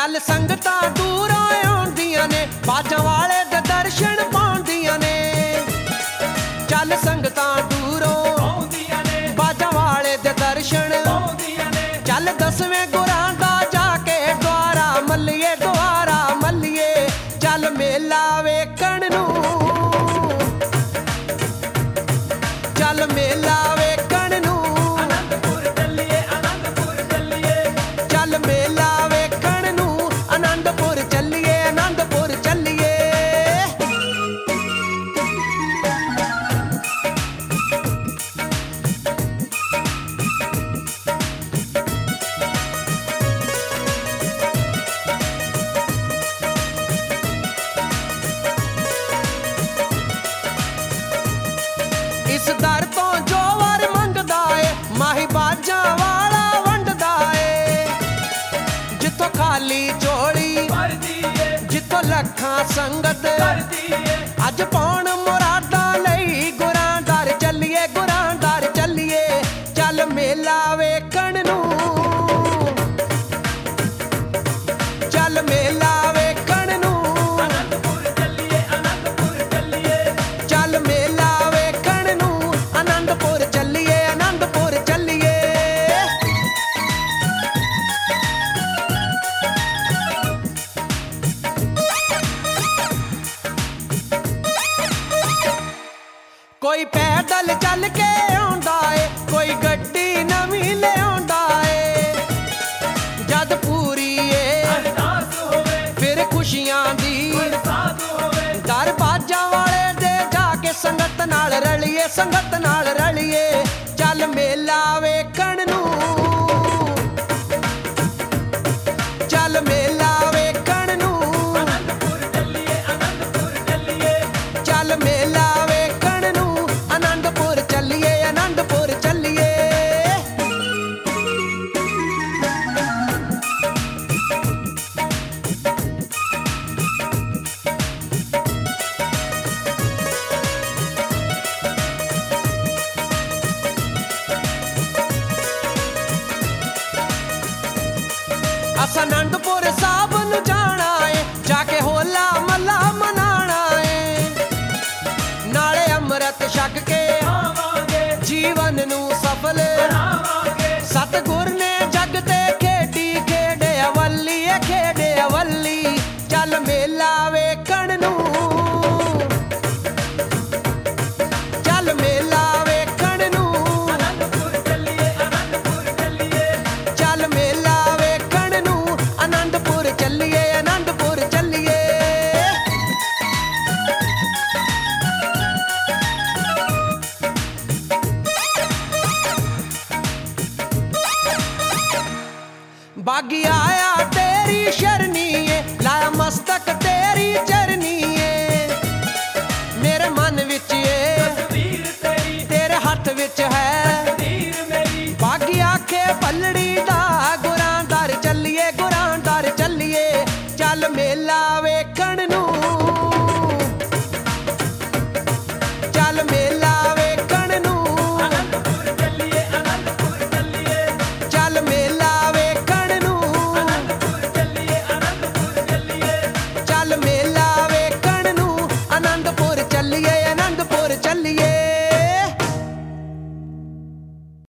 ਚੱਲ ਸੰਗਤਾਂ ਦੂਰੋਂ ਆਉਂਦੀਆਂ ਨੇ, ਬਾਜਾਂ ਵਾਲੇ ਦੇ ਦਰਸ਼ਨ ਪਾਉਂਦੀਆਂ ਨੇ। ਚੱਲ ਸੰਗਤਾਂ ਦੂਰੋਂ ਆਉਂਦੀਆਂ ਨੇ, ਬਾਜਾਂ ਵਾਲੇ ਦੇ ਦਰਸ਼ਨ ਪਾਉਂਦੀਆਂ ਨੇ। ਚੱਲ ਦਸਵੇਂ ਗੁਰਾਂ ਦਾ ਜਾ ਕੇ ਦੁਆਰਾ ਮੱਲੀਏ, ਦੁਆਰਾ ਮੱਲੀਏ। ਚੱਲ ਮੇਲਾ ਵੇਖਣ ਨੂੰ, ਚੱਲ ਮੇਲਾ ਵੇਖਣ ਨੂੰ, ਆਨੰਦਪੁਰ ਚੱਲੀਏ, ਆਨੰਦਪੁਰ ਚੱਲੀਏ। ਚੱਲ ਮੇਲਾ ਵੇਖਣ ਨੂੰ, ਆਨੰਦਪੁਰ ਚੱਲੀਏ, ਆਨੰਦਪੁਰ ਚੱਲੀਏ। ਇਸ ਦਰ ਤੋਂ ਜੋ ਵਰ ਮੰਗਦਾ ਏ, ਮਾਹੀ ਬਾਜਾਂ ਵਾਲਾ ਵੰਡਦਾ ਏ। ਜਿੱਥੋਂ ਖਾਲੀ ਝੋਲੀ ਭਰਦੀ ਏ, ਜਿੱਥੋਂ ਲੱਖਾਂ ਸੰਗਤ ਕਰਦੀ ਏ। ਅੱਜ ਪਾਉਣ ਮੁਰਾਦਾਂ ਲਈ ਗੁਰਾਂ ਦਰ ਚੱਲੀਏ, ਗੁਰਾਂ ਦਰ ਚੱਲੀਏ। ਚੱਲ ਮੇਲਾ ਵੇਖਣ ਨੂੰ, ਚੱਲ ਮੇਲਾ ਵੇਖਣ ਨੂੰ, ਆਨੰਦਪੁਰ ਚੱਲੀਏ, ਆਨੰਦਪੁਰ ਚੱਲੀਏ। ਚੱਲ ਮੇਲਾ ਵੇਖਣ ਨੂੰ, ਆਨੰਦਪੁਰ ਚੱਲੀਏ, ਆਨੰਦਪੁਰ ਚੱਲੀਏ। ਕੋਈ ਪੈਦਲ ਚੱਲ ਕੇ ਆਉਂਦਾ ਏ, ਕੋਈ ਗੱਡੀ ਨਵੀਂ ਲਿਆਉਂਦਾ ਏ। ਜਦ ਪੂਰੀ ਏ ਅਰਦਾਸ ਹੋਵੇ, ਫਿਰ ਖੁਸ਼ੀਆਂ ਦੀ ਬਰਸਾਤ ਹੋਵੇ। ਦਰ ਬਾਜਾਂ ਵਾਲੇ ਦੇ ਜਾ ਕੇ ਸੰਗਤ ਨਾਲ ਰਲੀਏ, ਸੰਗਤ ਨਾਲ ਰਲੀਏ। ਚੱਲ ਮੇਲਾ ਵੇਖਣ ਨੂੰ, ਚੱਲ ਮੇਲਾ ਵੇਖਣ ਨੂੰ, ਆਨੰਦਪੁਰ ਚੱਲੀਏ, ਆਨੰਦਪੁਰ ਚੱਲੀਏ। ਚੱਲ ਮੇਲਾ ਵੇਖਣ ਨੂੰ, ਆਨੰਦਪੁਰ ਚੱਲੀਏ, ਆਨੰਦਪੁਰ ਚੱਲੀਏ। ਅਸਾਂ ਆਨੰਦਪੁਰ ਸਾਹਿਬ ਨੂੰ ਜਾਣਾ ਏ, ਜਾ ਕੇ ਹੋਲਾ ਮਹੱਲਾ ਮਨਾਣਾ ਏ। ਨਾਲੇ ਅੰਮ੍ਰਿਤ ਛਕ ਕੇ ਆਵਾਂਗੇ, ਜੀਵਨ ਨੂੰ ਸਫਲ ਬਣਾਵਾਂਗੇ। ਸਤਿਗੁਰ ਨੇ ਜਗ ਤੇ ਖੇਡੀ ਖੇਡ ਅਵੱਲੀ, ਖੇਡ ਅਵੱਲੀ। ਚੱਲ ਮੇਲਾ ਵੇਖਣ ਨੂੰ, ਚੱਲ ਮੇਲਾ ਵੇਖਣ ਨੂੰ, ਆਨੰਦਪੁਰ ਚੱਲੀਏ, ਆਨੰਦਪੁਰ ਚੱਲੀਏ। ਚੱਲ ਮੇਲਾ ਵੇਖਣ ਨੂੰ, ਆਨੰਦਪੁਰ ਚੱਲੀਏ, ਆਨੰਦਪੁਰ ਚੱਲੀਏ। ਬਾਗੀ ਆਇਆ ਤੇਰੀ ਸ਼ਰਨੀ ਏ, ਲਾਇਆ ਮਸਤਕ ਤੇਰੀ ਚਰਨੀ ਏ। ਮੇਰੇ ਮਨ ਵਿੱਚ ਏ ਤਸਵੀਰ ਤੇਰੀ, ਤੇਰੇ ਹੱਥ ਵਿੱਚ